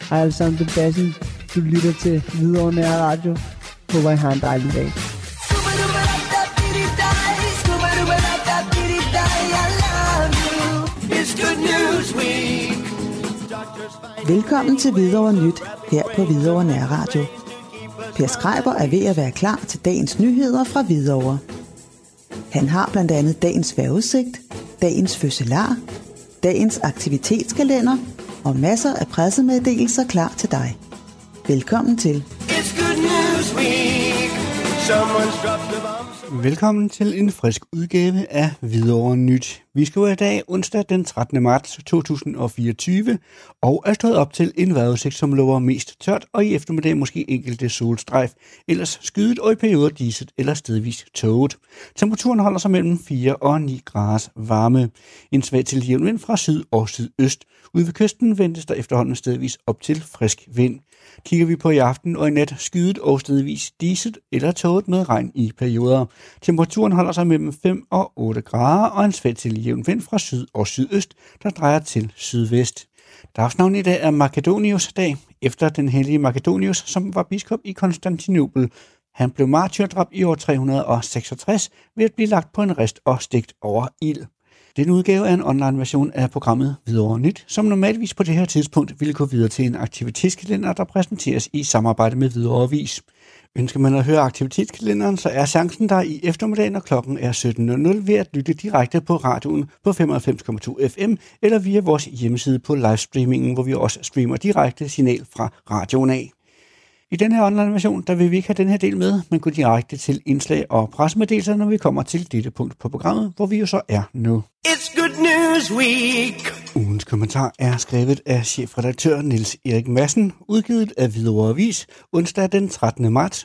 Hej alle sammen, det er Bassen. Du lytter til Hvidovre Nærradio. Håber I har en dejlig dag. Velkommen til Hvidovre Nyt her på Hvidovre Nærradio. Per Schreiber er ved at være klar til dagens nyheder fra Hvidovre. Han har blandt andet dagens vejrudsigt, dagens fødselar, dagens aktivitetskalender og masser af pressemeddelelser klar til dig. Velkommen til. Velkommen til en frisk udgave af Hvidovre Nyt. Vi skriver i dag onsdag den 13. marts 2024 og er stået op til en vejrudsigt, som lover mest tørt og i eftermiddag måske enkelte solstrejf, ellers skydet og i perioder diset eller stedvis tåget. Temperaturen holder sig mellem 4 og 9 graders varme. En svag til jævn vind fra syd og sydøst. Ude ved kysten ventes der efterhånden stedvis op til frisk vind. Kigger vi på i aften og i nat skydet og stedvis diset eller tåget med regn i perioder. Temperaturen holder sig mellem 5 og 8 grader og en svag til jævn vind fra syd og sydøst, der drejer til sydvest. Dagsnavnet i dag er Makedonius dag, efter den hellige Makedonius, som var biskop i Konstantinopel. Han blev martyrdræbt i år 366 ved at blive lagt på en rist og stegt over ild. Denne udgave er en online version af programmet Hvidovre Nyt, som normalvis på det her tidspunkt ville gå videre til en aktivitetskalender, der præsenteres i samarbejde med Hvidovre Avis. Ønsker man at høre aktivitetskalenderen, så er chancen der i eftermiddag, når klokken er 17.00 ved at lytte direkte på radioen på 95,2 FM eller via vores hjemmeside på livestreamingen, hvor vi også streamer direkte signal fra radioen af. I den her online version, der vil vi ikke have den her del med, men gå direkte til indslag og pressemeddelelser, når vi kommer til dette punkt på programmet, hvor vi jo så er nu. It's Good News Week! Ugens kommentar er skrevet af chefredaktør Niels Erik Madsen, udgivet af Hvidovre Avis, onsdag den 13. marts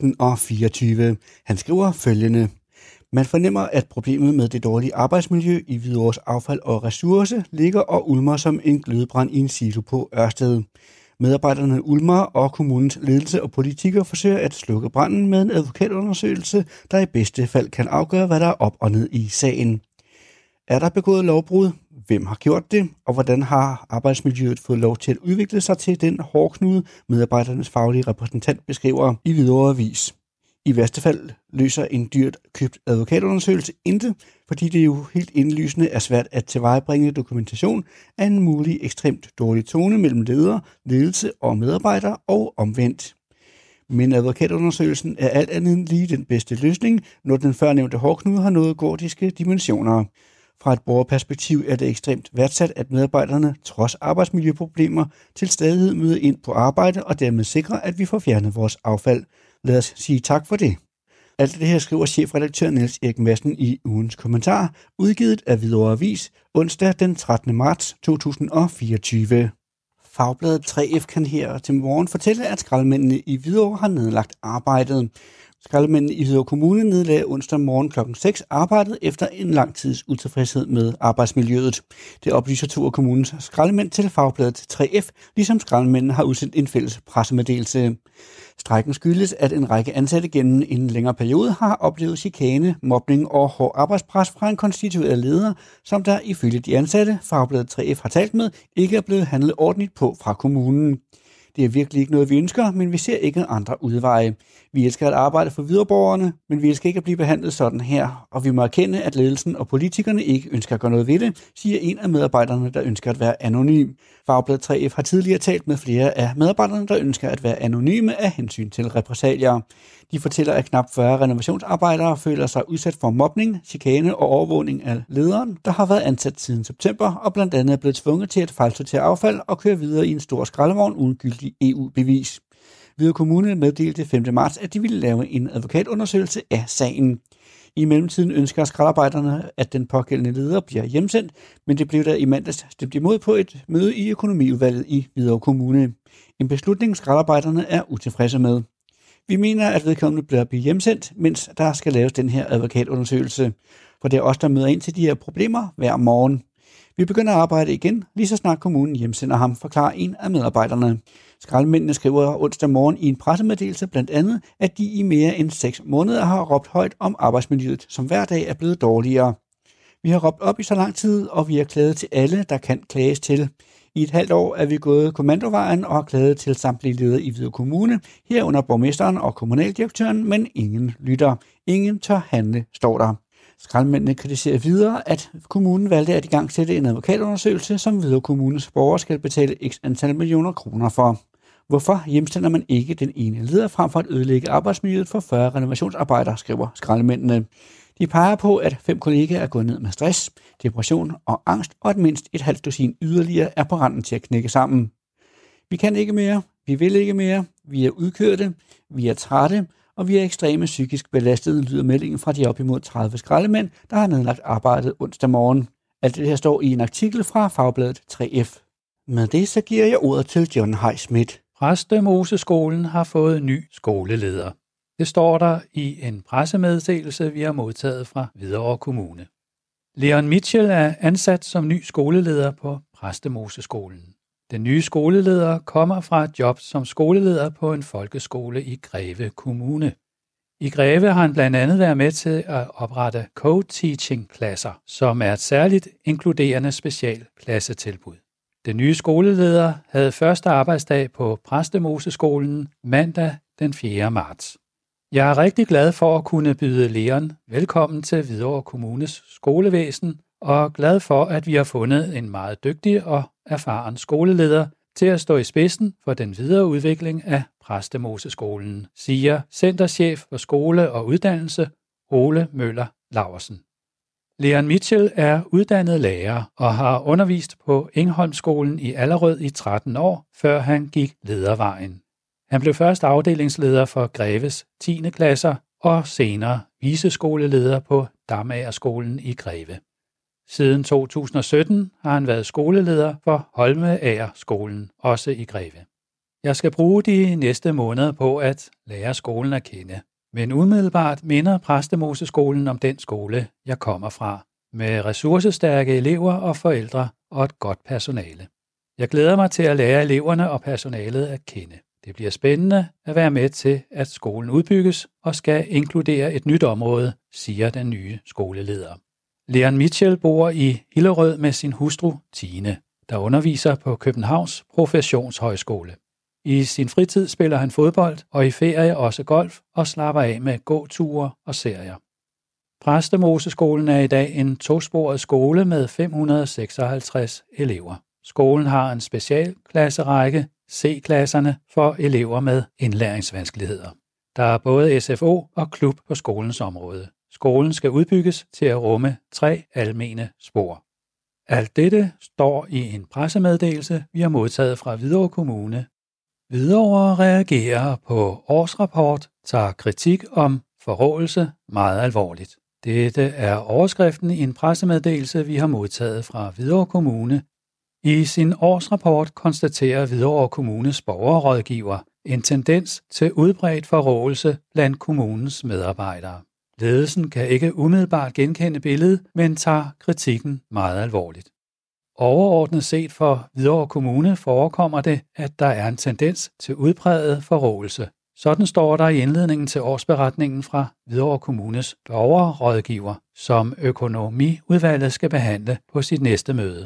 2024. Han skriver følgende. Man fornemmer, at problemet med det dårlige arbejdsmiljø i Hvidovres affald og ressource ligger og ulmer som en glødebrand i en silo på Ørsted. Medarbejderne ulmer, og kommunens ledelse og politikere forsøger at slukke branden med en advokatundersøgelse, der i bedste fald kan afgøre, hvad der er op og ned i sagen. Er der begået lovbrud? Hvem har gjort det? Og hvordan har arbejdsmiljøet fået lov til at udvikle sig til den hårdknude, medarbejdernes faglige repræsentant beskriver i Hvidovre Avis? I værste fald løser en dyrt købt advokatundersøgelse intet, fordi det jo helt indlysende er svært at tilvejebringe dokumentation af en mulig ekstremt dårlig tone mellem ledelse og medarbejdere og omvendt. Men advokatundersøgelsen er alt andet end lige den bedste løsning, når den førnævnte hårdknude har nået gordiske dimensioner. Fra et borgerperspektiv er det ekstremt værdsat, at medarbejderne, trods arbejdsmiljøproblemer, til stadighed møder ind på arbejde og dermed sikrer, at vi får fjernet vores affald. Lad os sige tak for det. Alt det her skriver chefredaktør Niels Erik Madsen i ugens kommentar, udgivet af Hvidovre Avis, onsdag den 13. marts 2024. Fagbladet 3F kan her til morgen fortælle, at skraldemændene i Hvidovre har nedlagt arbejdet. Skraldemændene i Hvidovre Kommune nedlagde onsdag morgen kl. 6 arbejdet efter en lang tids utilfredshed med arbejdsmiljøet. Det oplyser to af kommunens skraldemænd til Fagbladet 3F, ligesom skraldemændene har udsendt en fælles pressemeddelelse. Strejken skyldes, at en række ansatte gennem en længere periode har oplevet chikane, mobning og hård arbejdspres fra en konstitueret leder, som der ifølge de ansatte, Fagbladet 3F har talt med, ikke er blevet handlet ordentligt på fra kommunen. Det er virkelig ikke noget, vi ønsker, men vi ser ikke andre udveje. Vi elsker at arbejde for videreborgerne, men vi elsker ikke at blive behandlet sådan her, og vi må erkende, at ledelsen og politikerne ikke ønsker at gøre noget ved det, siger en af medarbejderne, der ønsker at være anonym. Fagbladet 3F har tidligere talt med flere af medarbejderne, der ønsker at være anonyme af hensyn til repressalier. De fortæller, at knap 40 renovationsarbejdere føler sig udsat for mobning, chikane og overvågning af lederen, der har været ansat siden september og blandt andet er blevet tvunget til at fejlsortere affald og køre videre i en stor skraldevogn uden gyldig EU-bevis. Hvidovre Kommune meddelte 5. marts, at de ville lave en advokatundersøgelse af sagen. I mellemtiden ønsker skraldarbejderne, at den pågældende leder bliver hjemsendt, men det blev der i mandags stemt imod på et møde i økonomiudvalget i Hvidovre Kommune. En beslutning, skraldarbejderne er utilfredse med. Vi mener, at vedkommende bliver hjemsendt, mens der skal laves den her advokatundersøgelse, for det er os, der møder ind til de her problemer hver morgen. Vi begynder at arbejde igen, lige så snart kommunen hjemsender ham, forklarer en af medarbejderne. Skraldemændene skriver onsdag morgen i en pressemeddelelse blandt andet, at de i mere end 6 måneder har råbt højt om arbejdsmiljøet, som hver dag er blevet dårligere. Vi har råbt op i så lang tid, og vi har klaget til alle, der kan klages til. I et halvt år er vi gået kommandovejen og klaget til samtlige ledere i Hvidovre Kommune, herunder borgmesteren og kommunaldirektøren, men ingen lytter. Ingen tør handle, står der. Skraldemændene kritiserer videre, at kommunen valgte at igangsætte en advokatundersøgelse, som Hvidovre Kommunes borgere skal betale x antal millioner kroner for. Hvorfor hjemstiller man ikke den ene leder frem for at ødelægge arbejdsmiljøet for 40 renovationsarbejdere, skriver skraldemændene. De peger på, at 5 kollegaer er gået ned med stress, depression og angst, og at mindst et halvt dusin yderligere er på randen til at knække sammen. Vi kan ikke mere, vi vil ikke mere, vi er udkørte, vi er trætte, og vi er ekstreme psykisk belastede, lyder meldingen fra de op imod 30 skraldemænd, der har nedlagt arbejdet onsdag morgen. Alt det her står i en artikel fra fagbladet 3F. Med det så giver jeg ordet til John Highsmith. Præstemoseskolen har fået ny skoleleder. Det står der i en pressemeddelelse, vi har modtaget fra Hvidovre Kommune. Leon Mitchell er ansat som ny skoleleder på Præstemoseskolen. Den nye skoleleder kommer fra et job som skoleleder på en folkeskole i Greve Kommune. I Greve har han blandt andet været med til at oprette co-teaching-klasser, som er et særligt inkluderende specialklassetilbud. Den nye skoleleder havde første arbejdsdag på Præstemoseskolen mandag den 4. marts. Jeg er rigtig glad for at kunne byde Leon velkommen til Hvidovre Kommunes skolevæsen, og glad for, at vi har fundet en meget dygtig og erfaren skoleleder til at stå i spidsen for den videre udvikling af Præstemoseskolen, siger centerchef for skole og uddannelse Ole Møller Laursen. Leon Mitchell er uddannet lærer og har undervist på Engholmskolen i Allerød i 13 år, før han gik ledervejen. Han blev først afdelingsleder for Greves 10. klasser og senere viceskoleleder på Damagerskolen i Greve. Siden 2017 har han været skoleleder for Holmeagerskolen, også i Greve. Jeg skal bruge de næste måneder på at lære skolen at kende, men umiddelbart minder Præstemoseskolen om den skole, jeg kommer fra, med ressourcestærke elever og forældre og et godt personale. Jeg glæder mig til at lære eleverne og personalet at kende. Det bliver spændende at være med til, at skolen udbygges og skal inkludere et nyt område, siger den nye skoleleder. Leon Mitchell bor i Hillerød med sin hustru Tine, der underviser på Københavns Professionshøjskole. I sin fritid spiller han fodbold og i ferie også golf og slapper af med gåture og serier. Præstemoseskolen er i dag en tosporet skole med 556 elever. Skolen har en specialklasserække, C-klasserne, for elever med indlæringsvanskeligheder. Der er både SFO og klub på skolens område. Skolen skal udbygges til at rumme 3 almene spor. Alt dette står i en pressemeddelelse, vi har modtaget fra Hvidovre Kommune. Hvidovre reagerer på årsrapport, tager kritik om forråelse meget alvorligt. Dette er overskriften i en pressemeddelelse, vi har modtaget fra Hvidovre Kommune. I sin årsrapport konstaterer Hvidovre Kommunes borgerrådgiver en tendens til udbredt forråelse blandt kommunens medarbejdere. Ledelsen kan ikke umiddelbart genkende billedet, men tager kritikken meget alvorligt. Overordnet set for Hvidovre Kommune forekommer det, at der er en tendens til udpræget forråelse. Sådan står der i indledningen til årsberetningen fra Hvidovre Kommunes borgerrådgiver, som økonomiudvalget skal behandle på sit næste møde.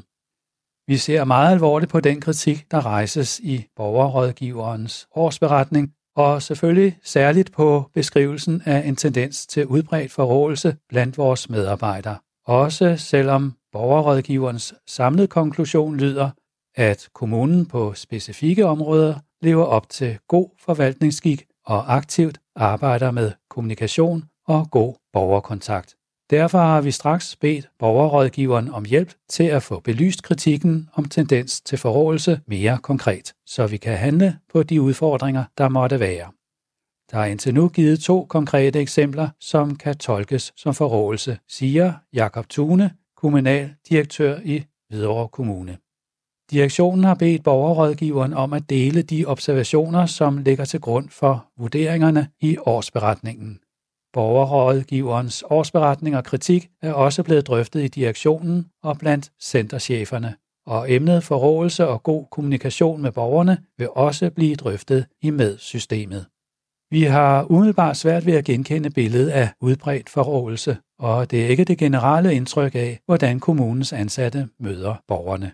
Vi ser meget alvorligt på den kritik, der rejses i borgerrådgiverens årsberetning, og selvfølgelig særligt på beskrivelsen af en tendens til udbredt forråelse blandt vores medarbejdere. Også selvom borgerrådgiverens samlede konklusion lyder, at kommunen på specifikke områder lever op til god forvaltningsskik og aktivt arbejder med kommunikation og god borgerkontakt. Derfor har vi straks bedt borgerrådgiveren om hjælp til at få belyst kritikken om tendens til forråelse mere konkret, så vi kan handle på de udfordringer, der måtte være. Der er indtil nu givet 2 konkrete eksempler, som kan tolkes som forråelse, siger Jakob Thune, kommunaldirektør i Hvidovre Kommune. Direktionen har bedt borgerrådgiveren om at dele de observationer, som ligger til grund for vurderingerne i årsberetningen. Borgerrådgiverens årsberetning og kritik er også blevet drøftet i direktionen og blandt centercheferne, og emnet forråelse og god kommunikation med borgerne vil også blive drøftet i medsystemet. Vi har umiddelbart svært ved at genkende billedet af udbredt forråelse, og det er ikke det generelle indtryk af, hvordan kommunens ansatte møder borgerne.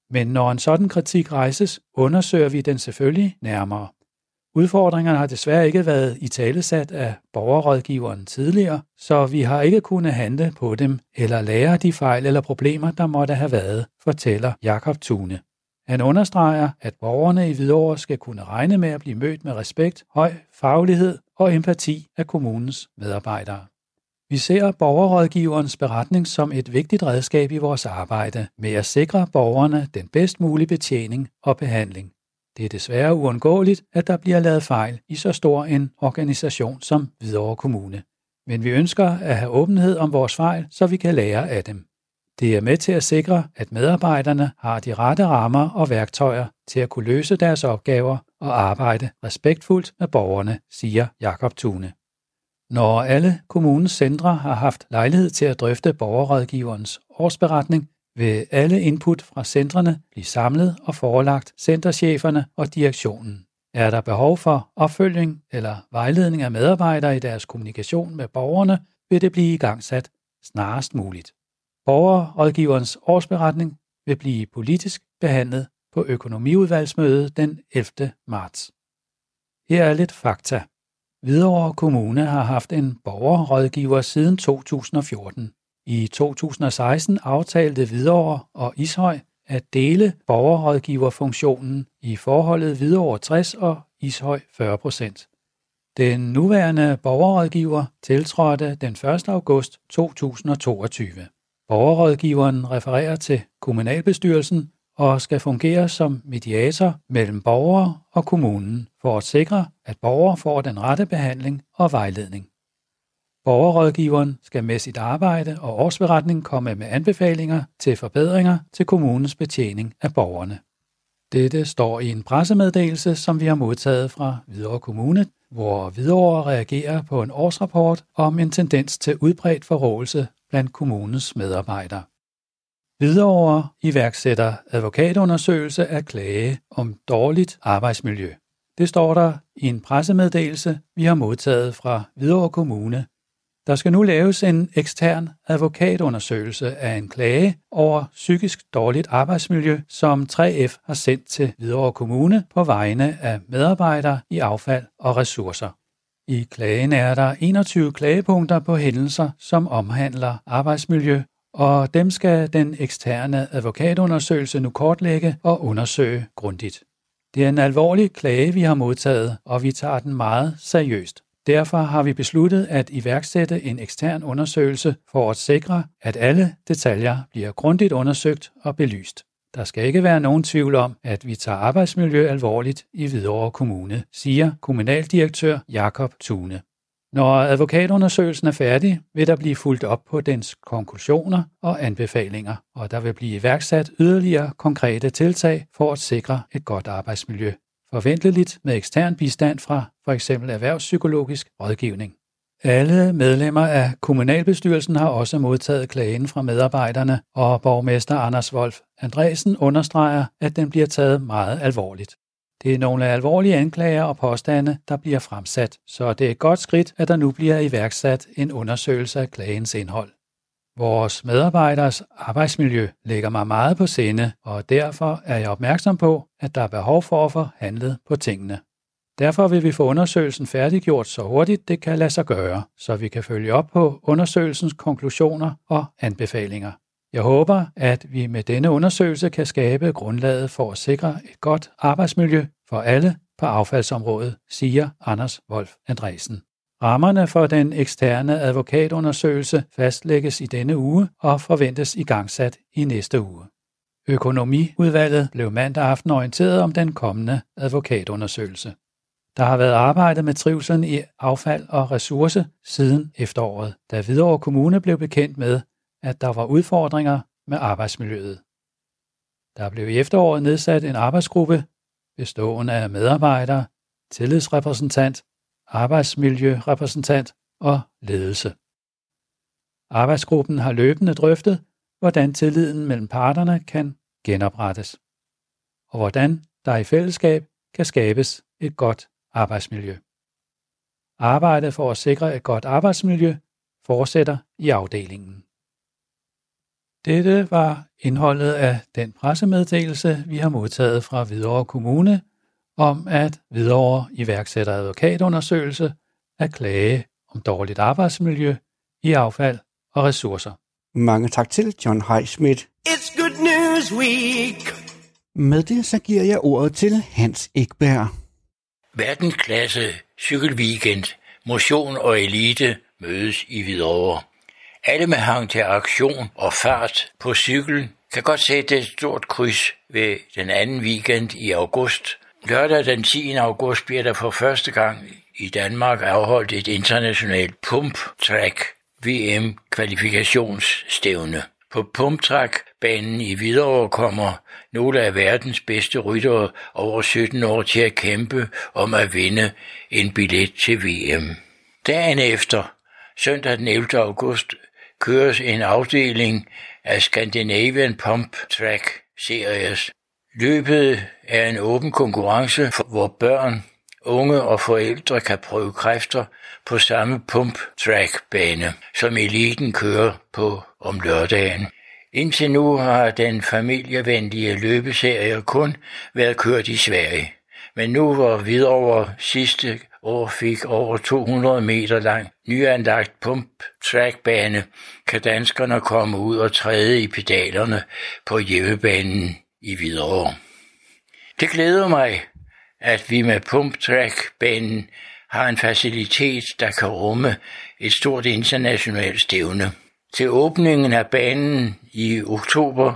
Men når en sådan kritik rejses, undersøger vi den selvfølgelig nærmere. Udfordringerne har desværre ikke været italesat af borgerrådgiveren tidligere, så vi har ikke kunnet handle på dem eller lære de fejl eller problemer, der måtte have været, fortæller Jakob Thune. Han understreger, at borgerne i Hvidovre skal kunne regne med at blive mødt med respekt, høj faglighed og empati af kommunens medarbejdere. Vi ser borgerrådgiverens beretning som et vigtigt redskab i vores arbejde med at sikre borgerne den bedst mulige betjening og behandling. Det er desværre uundgåeligt, at der bliver lavet fejl i så stor en organisation som Hvidovre Kommune. Men vi ønsker at have åbenhed om vores fejl, så vi kan lære af dem. Det er med til at sikre, at medarbejderne har de rette rammer og værktøjer til at kunne løse deres opgaver og arbejde respektfuldt med borgerne, siger Jakob Thune. Når alle kommunens centre har haft lejlighed til at drøfte borgerrådgiverens årsberetning, vil alle input fra centrene blive samlet og forelagt centercheferne og direktionen. Er der behov for opfølging eller vejledning af medarbejdere i deres kommunikation med borgerne, vil det blive igangsat snarest muligt. Borgerrådgiverens årsberetning vil blive politisk behandlet på økonomiudvalgsmødet den 11. marts. Her er lidt fakta. Hvidovre Kommune har haft en borgerrådgiver siden 2014. I 2016 aftalte Hvidovre og Ishøj at dele borgerrådgiverfunktionen i forholdet Hvidovre 60 og Ishøj 40%. Den nuværende borgerrådgiver tiltrådte den 1. august 2022. Borgerrådgiveren refererer til kommunalbestyrelsen og skal fungere som mediator mellem borgere og kommunen for at sikre, at borgere får den rette behandling og vejledning. Borgerrådgiveren skal med sit arbejde og årsberetning komme med anbefalinger til forbedringer til kommunens betjening af borgerne. Dette står i en pressemeddelelse, som vi har modtaget fra Hvidovre Kommune, hvor Hvidovre reagerer på en årsrapport om en tendens til udbredt forråelse blandt kommunens medarbejdere. Hvidovre iværksætter advokatundersøgelse af klage om dårligt arbejdsmiljø. Det står der i en pressemeddelelse, vi har modtaget fra Hvidovre Kommune. Der skal nu laves en ekstern advokatundersøgelse af en klage over psykisk dårligt arbejdsmiljø, som 3F har sendt til Hvidovre Kommune på vegne af medarbejdere i affald og ressourcer. I klagen er der 21 klagepunkter på hændelser, som omhandler arbejdsmiljø, og dem skal den eksterne advokatundersøgelse nu kortlægge og undersøge grundigt. Det er en alvorlig klage, vi har modtaget, og vi tager den meget seriøst. Derfor har vi besluttet at iværksætte en ekstern undersøgelse for at sikre, at alle detaljer bliver grundigt undersøgt og belyst. Der skal ikke være nogen tvivl om, at vi tager arbejdsmiljø alvorligt i Hvidovre Kommune, siger kommunaldirektør Jakob Thune. Når advokatundersøgelsen er færdig, vil der blive fulgt op på dens konklusioner og anbefalinger, og der vil blive iværksat yderligere konkrete tiltag for at sikre et godt arbejdsmiljø. Forventeligt med ekstern bistand fra f.eks. erhvervspsykologisk rådgivning. Alle medlemmer af kommunalbestyrelsen har også modtaget klagen fra medarbejderne, og borgmester Anders Wolf Andresen understreger, at den bliver taget meget alvorligt. Det er nogle alvorlige anklager og påstande, der bliver fremsat, så det er et godt skridt, at der nu bliver iværksat en undersøgelse af klagens indhold. Vores medarbejderes arbejdsmiljø ligger mig meget på sinde, og derfor er jeg opmærksom på, at der er behov for at få handlet på tingene. Derfor vil vi få undersøgelsen færdiggjort så hurtigt det kan lade sig gøre, så vi kan følge op på undersøgelsens konklusioner og anbefalinger. Jeg håber, at vi med denne undersøgelse kan skabe grundlaget for at sikre et godt arbejdsmiljø for alle på affaldsområdet, siger Anders Wolf Andresen. Rammerne for den eksterne advokatundersøgelse fastlægges i denne uge og forventes igangsat i næste uge. Økonomiudvalget blev mandag aften orienteret om den kommende advokatundersøgelse. Der har været arbejdet med trivslen i affald og ressource siden efteråret, da Hvidovre Kommune blev bekendt med, at der var udfordringer med arbejdsmiljøet. Der blev i efteråret nedsat en arbejdsgruppe bestående af medarbejdere, tillidsrepræsentant, arbejdsmiljørepræsentant og ledelse. Arbejdsgruppen har løbende drøftet, hvordan tilliden mellem parterne kan genoprettes, og hvordan der i fællesskab kan skabes et godt arbejdsmiljø. Arbejdet for at sikre et godt arbejdsmiljø fortsætter i afdelingen. Dette var indholdet af den pressemeddelelse, vi har modtaget fra Hvidovre Kommune, om at Hvidovre iværksætter advokatundersøgelse af klage om dårligt arbejdsmiljø i affald og ressourcer. Mange tak til John Highsmith. It's Good News Week. Med det så giver jeg ordet til Hans Ekberg. Verdensklasse cykelweekend, motion og elite mødes i Hvidovre. Alle med hang til aktion og fart på cykel kan godt sætte et stort kryds ved den anden weekend i august. Lørdag den 10. august bliver der for første gang i Danmark afholdt et internationalt pump-track VM-kvalifikationsstævne. På pumptrack-banen i Hvidovre kommer nogle af verdens bedste ryttere over 17 år til at kæmpe om at vinde en billet til VM. Dagen efter, søndag den 11. august, køres en afdeling af Scandinavian Pump Track Series. Løbet er en åben konkurrence, hvor børn, unge og forældre kan prøve kræfter på samme pump-track-bane, som eliten kører på om lørdagen. Indtil nu har den familievenlige løbeserie kun været kørt i Sverige. Men nu hvor Hvidovre sidste år fik over 200 meter lang nyanlagt pump-track-bane, kan danskerne komme ud og træde i pedalerne på hjemmebanen i Hvidovre. Det glæder mig, at vi med pump-track-banen har en facilitet, der kan rumme et stort internationalt stævne. Til åbningen af banen i oktober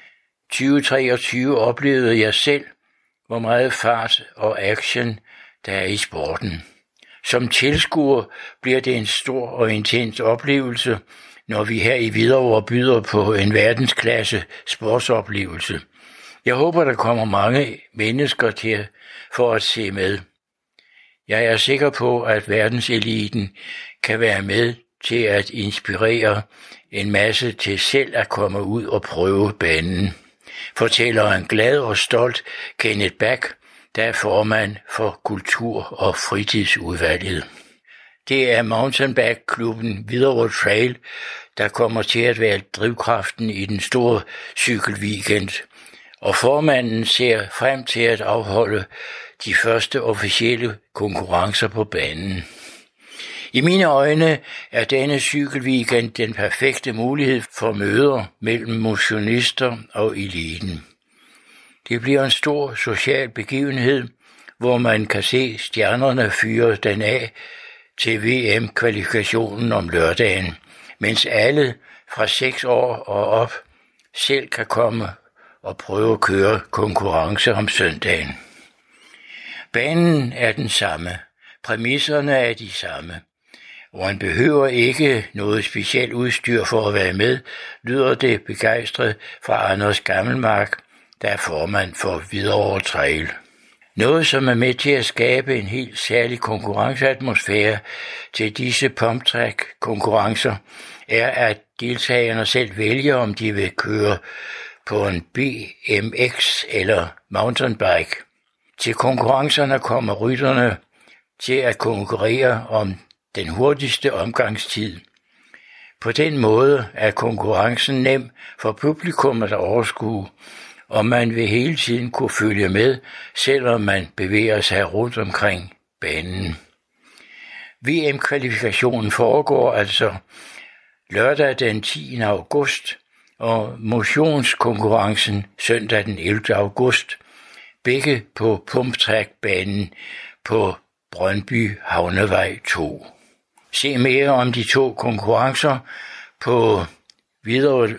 2023 oplevede jeg selv, hvor meget fart og action der er i sporten. Som tilskuer bliver det en stor og intens oplevelse, når vi her i Hvidovre byder på en verdensklasse sportsoplevelse. Jeg håber, der kommer mange mennesker til for at se med. Jeg er sikker på, at verdenseliten kan være med til at inspirere en masse til selv at komme ud og prøve banen, fortæller en glad og stolt Kenneth Back, der er formand for Kultur- og Fritidsudvalget. Det er mountainbike-klubben Hvidovre Trail, der kommer til at være drivkraften i den store cykelweekend, og formanden ser frem til at afholde de første officielle konkurrencer på banen. I mine øjne er denne cykelweekend den perfekte mulighed for møder mellem motionister og eliten. Det bliver en stor social begivenhed, hvor man kan se stjernerne fyre den af til VM-kvalifikationen om lørdagen, mens alle fra 6 år og op selv kan komme og prøve at køre konkurrence om søndagen. Banen er den samme, præmisserne er de samme, og man behøver ikke noget specielt udstyr for at være med, lyder det begejstret fra Anders Gammelmark, der er formand for Hvidovre Trail. Noget, som er med til at skabe en helt særlig konkurrenceatmosfære til disse pumptrack-konkurrencer, er, at deltagerne selv vælger, om de vil køre på en BMX eller mountainbike. Til konkurrencerne kommer rytterne til at konkurrere om den hurtigste omgangstid. På den måde er konkurrencen nem for publikum at overskue, og man vil hele tiden kunne følge med, selvom man bevæger sig rundt omkring banen. VM-kvalifikationen foregår altså lørdag den 10. august, og motionskonkurrencen søndag den 11. august, begge på pumptrack-banen på Brøndby Havnevej 2. Se mere om de to konkurrencer på Hvidovre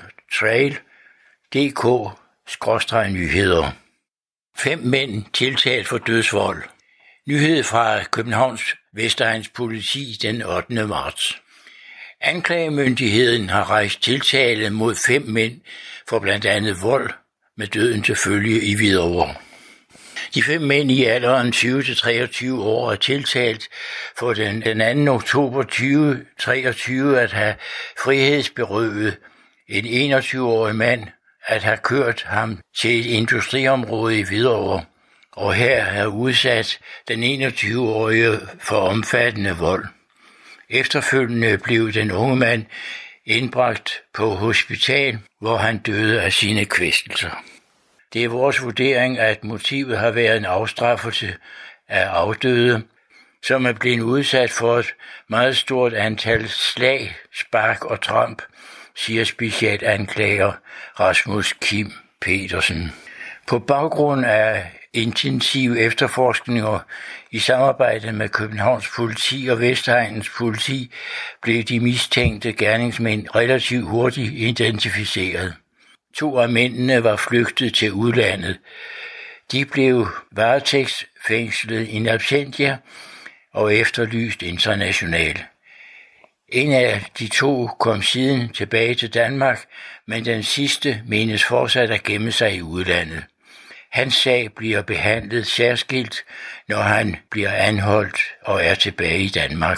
Trail.dk/nyheder. 5 mænd tiltalt for dødsvold. Nyhed fra Københavns Vestegns politi den 8. marts. Anklagemyndigheden har rejst tiltale mod 5 mænd for blandt andet vold med døden til følge i Hvidovre. De 5 mænd i alderen 20-23 år er tiltalt for den 2. oktober 2023 at have frihedsberøvet en 21-årig mand, at have kørt ham til et industriområde i Hvidovre, og her have udsat den 21-årige for omfattende vold. Efterfølgende blev den unge mand indbragt på hospital, hvor han døde af sine kvæstelser. Det er vores vurdering, at motivet har været en afstraffelse af afdøde, som er blevet udsat for et meget stort antal slag, spark og tramp, siger specielt anklager Rasmus Kim Petersen. På baggrund af intensive efterforskninger i samarbejde med Københavns politi og Vestegnens politi blev de mistænkte gerningsmænd relativt hurtigt identificeret. 2 af mændene var flygtet til udlandet. De blev varetægtsfængslet in absentia og efterlyst internationalt. En af de 2 kom siden tilbage til Danmark, men den sidste menes fortsat at gemme sig i udlandet. Hans sag bliver behandlet særskilt, når han bliver anholdt og er tilbage i Danmark.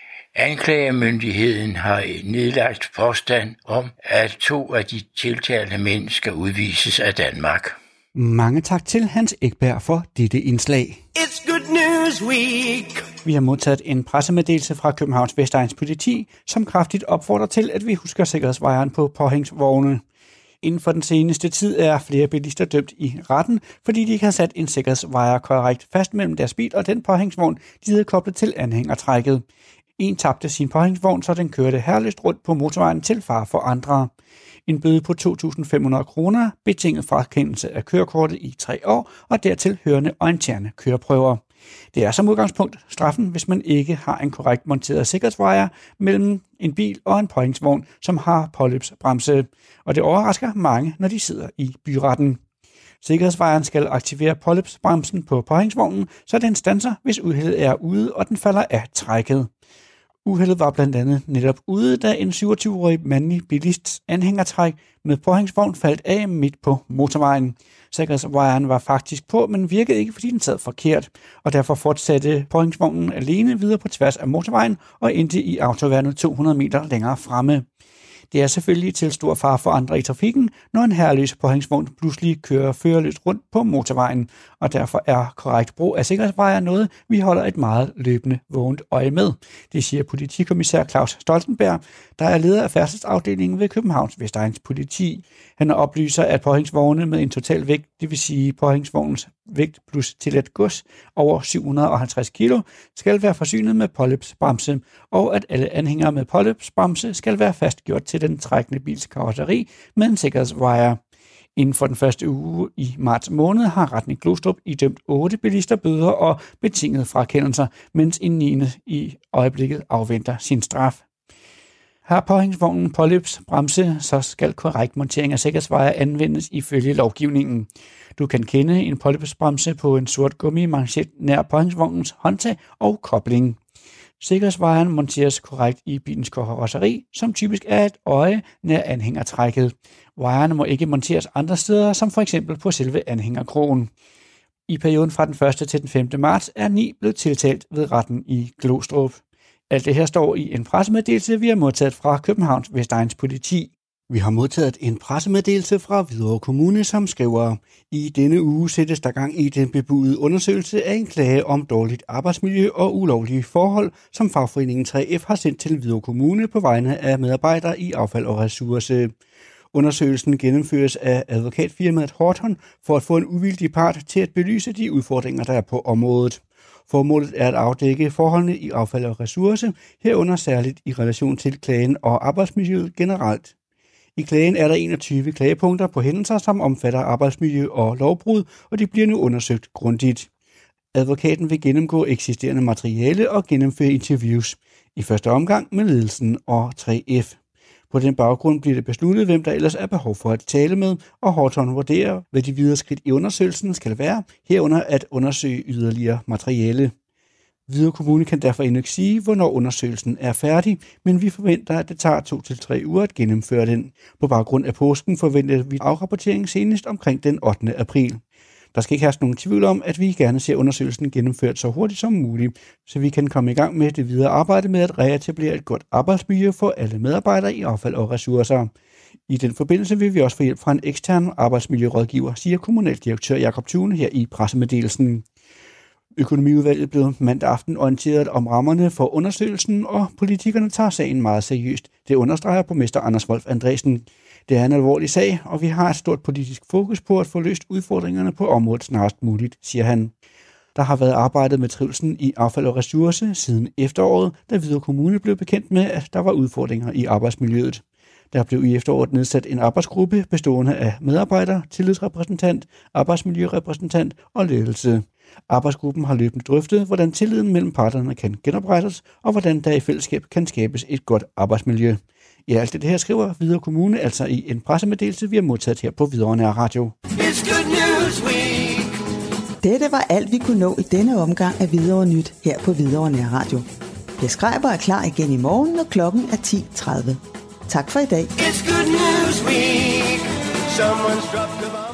Anklagemyndigheden har nedlagt påstand om, at 2 af de tiltalte mænd skal udvises af Danmark. Mange tak til Hans Ekberg for dette indslag. It's Good News Week. Vi har modtaget en pressemeddelelse fra Københavns Vestegns politi, som kraftigt opfordrer til, at vi husker sikkerhedsvejeren på påhængsvogne. Inden for den seneste tid er flere bilister dømt i retten, fordi de ikke har sat en sikkerhedsvejer korrekt fast mellem deres bil og den påhængsvogn, de havde koblet til anhængertrækket. En tabte sin påhængsvogn, så den kørte herløst rundt på motorvejen til fare for andre. En bøde på 2.500 kroner, betinget frakendelse af kørekortet i 3 år og dertil hørende orienterende køreprøver. Det er som udgangspunkt straffen, hvis man ikke har en korrekt monteret sikkerhedsvejer mellem en bil og en påhængsvogn, som har påløbsbremse. Og det overrasker mange, når de sidder i byretten. Sikkerhedsvejeren skal aktivere påløbsbremsen på påhængsvognen, så den standser, hvis uheldet er ude, og den falder af trækket. Uheldet var blandt andet netop ude, da en 27-årig mandlig bilists anhængertræk med påhængsvogn faldt af midt på motorvejen. Sikkerhedsvejeren var faktisk på, men virkede ikke, fordi den sad forkert, og derfor fortsatte påhængsvognen alene videre på tværs af motorvejen og endte i autoværnet 200 meter længere fremme. Det er selvfølgelig til stor fare for andre i trafikken, når en herreløs påhængsvogn pludselig kører førerløst rundt på motorvejen, og derfor er korrekt brug af sikkerhedsvejer noget, vi holder et meget løbende vågent øje med. Det siger politikommissær Claus Stoltenberg, der er leder af færdselsafdelingen ved Københavns Vestegns politi. Han oplyser, at påhængsvogne med en total vægt, det vil sige påhængsvognens vægt plus tilladt gods over 750 kg, skal være forsynet med påløbsbremse, og at alle anhængere med påløbsbremse skal være fastgjort til den trækkende bils karosseri med en sikkerhedsvejer. Inden for den første uge i marts måned har retten i Glostrup idømt 8 bilister bøder og betingede frakendelser, mens en 9. i øjeblikket afventer sin straf. Har påhængsvognen påløbsbremse, så skal korrekt montering af sikkerhedsvejer anvendes ifølge lovgivningen. Du kan kende en påløbsbremse på en sort gummimanchet nær påhængsvognens håndtag og kobling. Sikkerhedsvejeren monteres korrekt i bilens karosseri, som typisk er et øje nær anhængertrækket. Vejerne må ikke monteres andre steder, som for eksempel på selve anhængerkrogen. I perioden fra den 1. til den 5. marts er 9 blevet tiltalt ved retten i Glostrup. Alt det her står i en pressemeddelelse, vi har modtaget fra Københavns Vestegns politi. Vi har modtaget en pressemeddelelse fra Hvidovre Kommune, som skriver: I denne uge sættes der gang i den bebudede undersøgelse af en klage om dårligt arbejdsmiljø og ulovlige forhold, som fagforeningen 3F har sendt til Hvidovre Kommune på vegne af medarbejdere i affald og ressource. Undersøgelsen gennemføres af advokatfirmaet Horton for at få en uvildig part til at belyse de udfordringer, der er på området. Formålet er at afdække forholdene i affald og ressource, herunder særligt i relation til klagen og arbejdsmiljøet generelt. I klagen er der 21 klagepunkter på hændelser, som omfatter arbejdsmiljø og lovbrud, og de bliver nu undersøgt grundigt. Advokaten vil gennemgå eksisterende materiale og gennemføre interviews, i første omgang med ledelsen og 3F. På den baggrund bliver det besluttet, hvem der ellers er behov for at tale med, og Horton vurderer, hvad de videre skridt i undersøgelsen skal være, herunder at undersøge yderligere materiale. Hvidovre Kommune kan derfor endnu ikke sige, hvornår undersøgelsen er færdig, men vi forventer, at det tager 2 til 3 uger at gennemføre den. På baggrund af påsken forventer vi afrapportering senest omkring den 8. april. Der skal ikke herske nogen tvivl om, at vi gerne ser undersøgelsen gennemført så hurtigt som muligt, så vi kan komme i gang med det videre arbejde med at reetablere et godt arbejdsmiljø for alle medarbejdere i affald og ressourcer. I den forbindelse vil vi også få hjælp fra en ekstern arbejdsmiljørådgiver, siger kommunaldirektør Jakob Thune her i pressemeddelelsen. Økonomiudvalget blev mandag aften orienteret om rammerne for undersøgelsen, og politikerne tager sagen meget seriøst. Det understreger borgmester Anders Wolf Andresen. Det er en alvorlig sag, og vi har et stort politisk fokus på at få løst udfordringerne på området snarest muligt, siger han. Der har været arbejdet med trivslen i affald og ressource siden efteråret, da Hvidovre Kommune blev bekendt med, at der var udfordringer i arbejdsmiljøet. Der blev i efteråret nedsat en arbejdsgruppe bestående af medarbejder, tillidsrepræsentant, arbejdsmiljørepræsentant og ledelse. Arbejdsgruppen har løbende drøftet, hvordan tilliden mellem parterne kan genoprettes, og hvordan der i fællesskab kan skabes et godt arbejdsmiljø. I alt det her skriver Hvidovre Kommune altså i en pressemeddelelse, vi har modtaget her på Hvidovre Nær Radio. Dette var alt, vi kunne nå i denne omgang af Hvidovre Nyt her på Hvidovre Nær Radio. Per Schreiber er klar igen i morgen, når klokken er 10:30. Tak for i dag.